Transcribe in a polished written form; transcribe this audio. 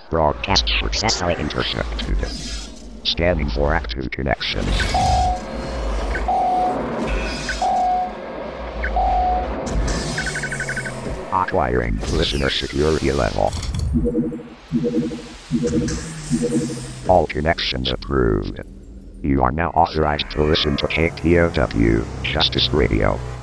Broadcast successfully intercepted. Scanning for active connections. Acquiring listener security level. All connections approved. You are now authorized to listen to KTOW Justice Radio.